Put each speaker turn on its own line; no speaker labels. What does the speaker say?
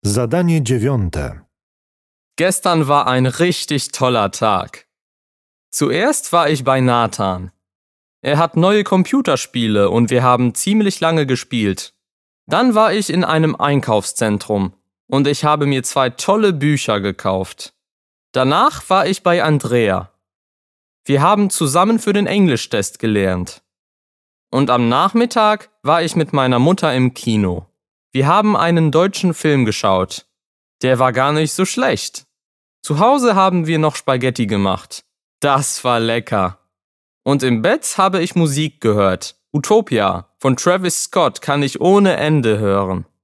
Zadanie 9.
Gestern war ein richtig toller Tag. Zuerst war ich bei Nathan. Er hat neue Computerspiele und wir haben ziemlich lange gespielt. Dann war ich in einem Einkaufszentrum und ich habe mir 2 tolle Bücher gekauft. Danach war ich bei Andrea. Wir haben zusammen für den Englischtest gelernt. Und am Nachmittag war ich mit meiner Mutter im Kino. Wir haben einen deutschen Film geschaut. Der war gar nicht so schlecht. Zu Hause haben wir noch Spaghetti gemacht. Das war lecker. Und im Bett habe ich Musik gehört. Utopia von Travis Scott kann ich ohne Ende hören.